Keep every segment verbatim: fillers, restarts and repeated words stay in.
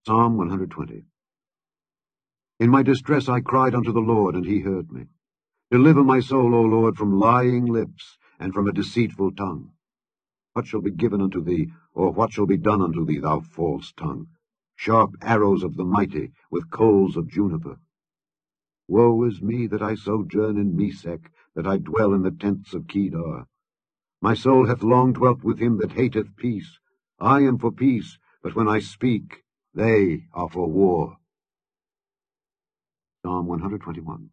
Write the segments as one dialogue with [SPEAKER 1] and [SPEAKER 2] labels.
[SPEAKER 1] Psalm one hundred twenty. In my distress I cried unto the Lord, and he heard me. Deliver my soul, O Lord, from lying lips, and from a deceitful tongue. What shall be given unto thee, or what shall be done unto thee, thou false tongue? Sharp arrows of the mighty, with coals of juniper. Woe is me that I sojourn in Mesech, that I dwell in the tents of Kedar. My soul hath long dwelt with him that hateth peace. I am for peace, but when I speak, they are for war. Psalm one hundred twenty-one.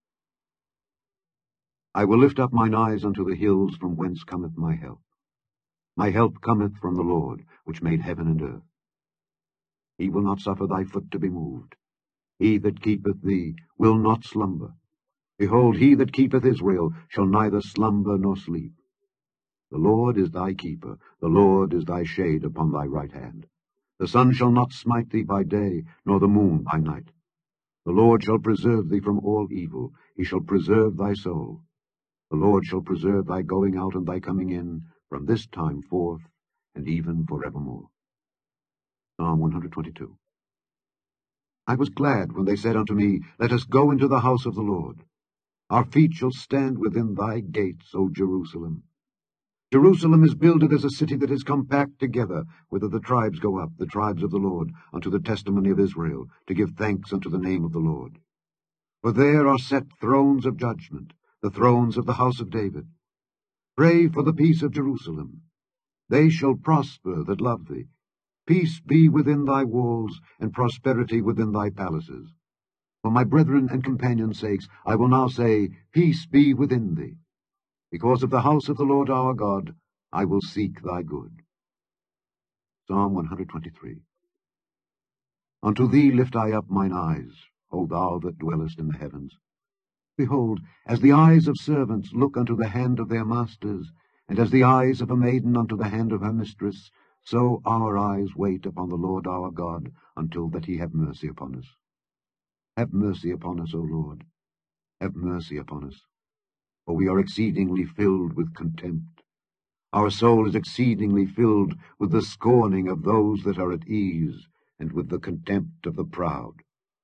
[SPEAKER 1] I will lift up mine eyes unto the hills, from whence cometh my help. My help cometh from the Lord, which made heaven and earth. He will not suffer thy foot to be moved. He that keepeth thee will not slumber. Behold, he that keepeth Israel shall neither slumber nor sleep. The Lord is thy keeper, the Lord is thy shade upon thy right hand. The sun shall not smite thee by day, nor the moon by night. The Lord shall preserve thee from all evil, he shall preserve thy soul. The Lord shall preserve thy going out and thy coming in, from this time forth, and even forevermore. Psalm one hundred twenty-two. I was glad when they said unto me, Let us go into the house of the Lord. Our feet shall stand within thy gates, O Jerusalem. Jerusalem is builded as a city that is compact together, whither the tribes go up, the tribes of the Lord, unto the testimony of Israel, to give thanks unto the name of the Lord. For there are set thrones of judgment, the thrones of the house of David. Pray for the peace of Jerusalem. They shall prosper that love thee. Peace be within thy walls, and prosperity within thy palaces. For my brethren and companions' sakes, I will now say, Peace be within thee. Because of the house of the Lord our God, I will seek thy good. Psalm one hundred twenty-three. Unto thee lift I up mine eyes, O thou that dwellest in the heavens. Behold, as the eyes of servants look unto the hand of their masters, and as the eyes of a maiden unto the hand of her mistress, so our eyes wait upon the Lord our God, until that he have mercy upon us. Have mercy upon us, O Lord. Have mercy upon us. For we are exceedingly filled with contempt. Our soul is exceedingly filled with the scorning of those that are at ease, and with the contempt of the proud.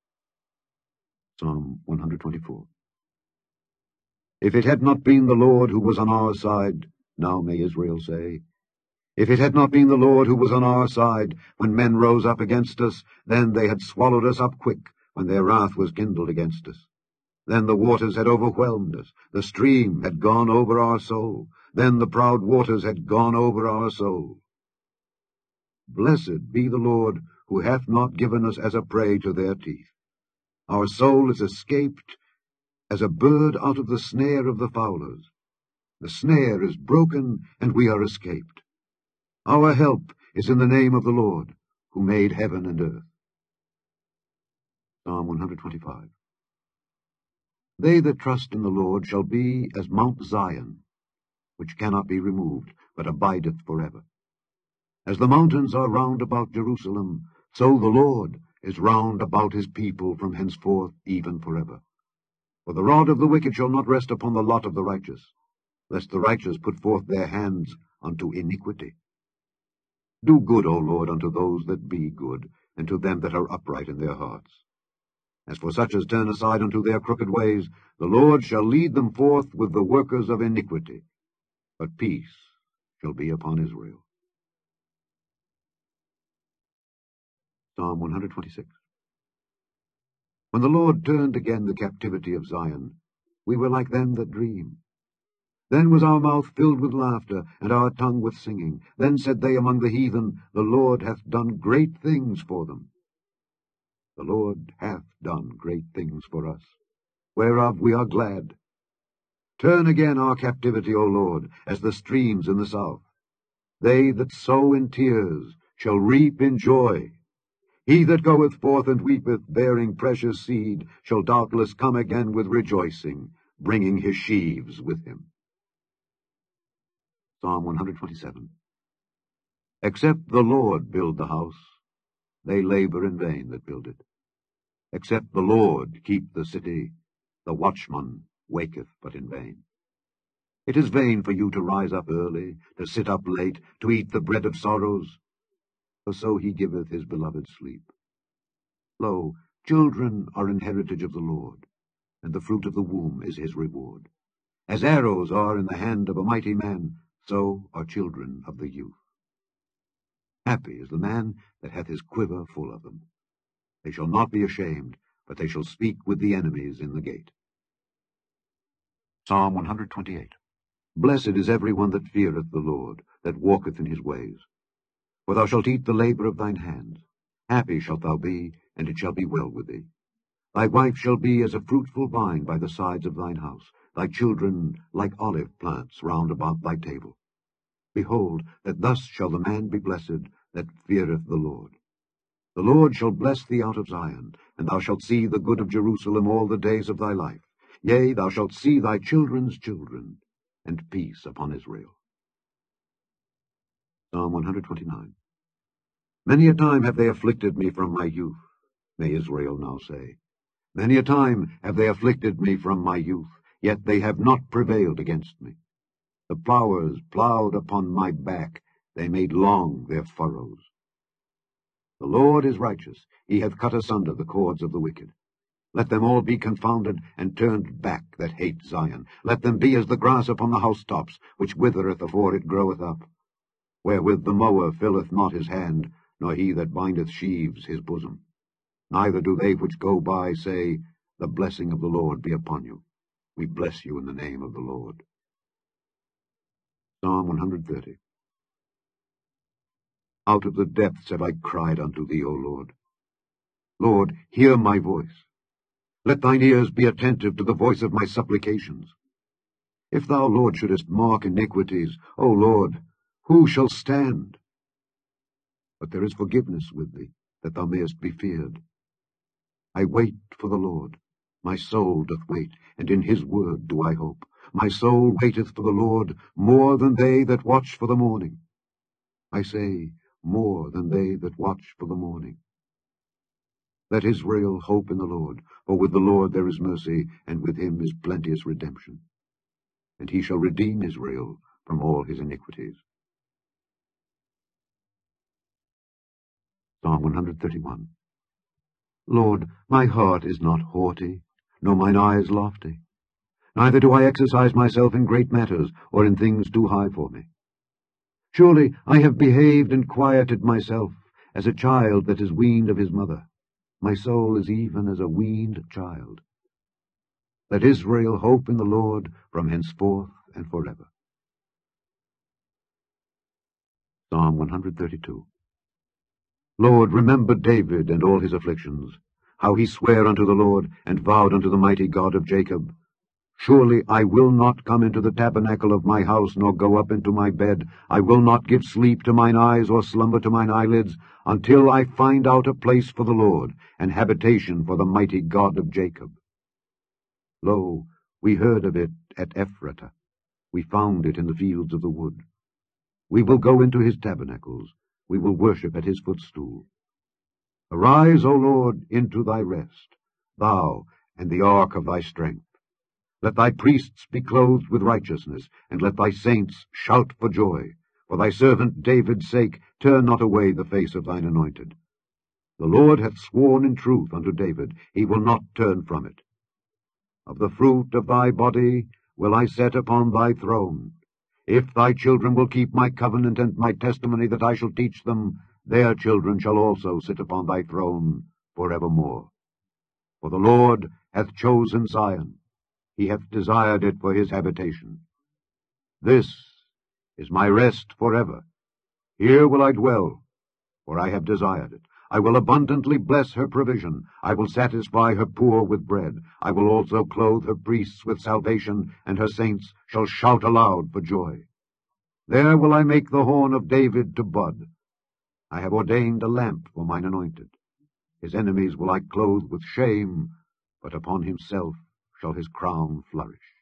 [SPEAKER 1] Psalm one hundred twenty-four. If it had not been the Lord who was on our side, now may Israel say, if it had not been the Lord who was on our side, when men rose up against us, then they had swallowed us up quick, when their wrath was kindled against us. Then the waters had overwhelmed us, the stream had gone over our soul, then the proud waters had gone over our soul. Blessed be the Lord, who hath not given us as a prey to their teeth. Our soul is escaped as a bird out of the snare of the fowlers. The snare is broken, and we are escaped. Our help is in the name of the Lord, who made heaven and earth. Psalm one hundred twenty-five. They that trust in the Lord shall be as Mount Zion, which cannot be removed, but abideth forever. As the mountains are round about Jerusalem, so the Lord is round about his people from henceforth even forever. For the rod of the wicked shall not rest upon the lot of the righteous, lest the righteous put forth their hands unto iniquity. Do good, O Lord, unto those that be good, and to them that are upright in their hearts. As for such as turn aside unto their crooked ways, the Lord shall lead them forth with the workers of iniquity, but peace shall be upon Israel. Psalm one hundred twenty-six. When the Lord turned again the captivity of Zion, we were like them that dream. Then was our mouth filled with laughter, and our tongue with singing. Then said they among the heathen, The Lord hath done great things for them. The Lord hath done great things for us, whereof we are glad. Turn again our captivity, O Lord, as the streams in the south. They that sow in tears shall reap in joy. He that goeth forth and weepeth, bearing precious seed, shall doubtless come again with rejoicing, bringing his sheaves with him. Psalm one hundred twenty-seven. Except the Lord build the house, they labor in vain that build it. Except the Lord keep the city, the watchman waketh but in vain. It is vain for you to rise up early, to sit up late, to eat the bread of sorrows, for so he giveth his beloved sleep. Lo, children are an heritage of the Lord, and the fruit of the womb is his reward. As arrows are in the hand of a mighty man, so are children of the youth. Happy is the man that hath his quiver full of them. They shall not be ashamed, but they shall speak with the enemies in the gate. Psalm one hundred twenty-eight. Blessed is every one that feareth the Lord, that walketh in his ways. For thou shalt eat the labour of thine hands. Happy shalt thou be, and it shall be well with thee. Thy wife shall be as a fruitful vine by the sides of thine house, thy children like olive plants round about thy table. Behold, that thus shall the man be blessed that feareth the Lord. The Lord shall bless thee out of Zion, and thou shalt see the good of Jerusalem all the days of thy life. Yea, thou shalt see thy children's children, and peace upon Israel. Psalm one hundred twenty-nine. Many a time have they afflicted me from my youth, may Israel now say. Many a time have they afflicted me from my youth, yet they have not prevailed against me. The plowers plowed upon my back, they made long their furrows. The Lord is righteous, he hath cut asunder the cords of the wicked. Let them all be confounded, and turned back that hate Zion. Let them be as the grass upon the housetops, which withereth afore it groweth up, wherewith the mower filleth not his hand, nor he that bindeth sheaves his bosom. Neither do they which go by say, The blessing of the Lord be upon you. We bless you in the name of the Lord. Psalm one hundred thirty. Out of the depths have I cried unto thee, O Lord. Lord, hear my voice. Let thine ears be attentive to the voice of my supplications. If thou, Lord, shouldest mark iniquities, O Lord, who shall stand? But there is forgiveness with thee, that thou mayest be feared. I wait for the Lord. My soul doth wait, and in his word do I hope. My soul waiteth for the Lord more than they that watch for the morning. I say, more than they that watch for the morning. Let Israel hope in the Lord, for with the Lord there is mercy, and with him is plenteous redemption. And he shall redeem Israel from all his iniquities. Psalm one hundred thirty-one. Lord, my heart is not haughty, nor mine eyes lofty. Neither do I exercise myself in great matters, or in things too high for me. Surely I have behaved and quieted myself, as a child that is weaned of his mother. My soul is even as a weaned child. Let Israel hope in the Lord from henceforth and forever. Psalm one hundred thirty-two. Lord, remember David and all his afflictions, how he sware unto the Lord, and vowed unto the mighty God of Jacob, Surely I will not come into the tabernacle of my house, nor go up into my bed. I will not give sleep to mine eyes, or slumber to mine eyelids, until I find out a place for the Lord, and habitation for the mighty God of Jacob. Lo, we heard of it at Ephratah. We found it in the fields of the wood. We will go into his tabernacles. We will worship at his footstool. Arise, O Lord, into thy rest, thou and the ark of thy strength. Let thy priests be clothed with righteousness, and let thy saints shout for joy. For thy servant David's sake, turn not away the face of thine anointed. The Lord hath sworn in truth unto David, he will not turn from it. Of the fruit of thy body will I set upon thy throne. If thy children will keep my covenant and my testimony that I shall teach them, their children shall also sit upon thy throne for evermore. For the Lord hath chosen Zion, he hath desired it for his habitation. This is my rest forever. Here will I dwell, for I have desired it. I will abundantly bless her provision. I will satisfy her poor with bread. I will also clothe her priests with salvation, and her saints shall shout aloud for joy. There will I make the horn of David to bud. I have ordained a lamp for mine anointed. His enemies will I clothe with shame, but upon himself shall his crown flourish.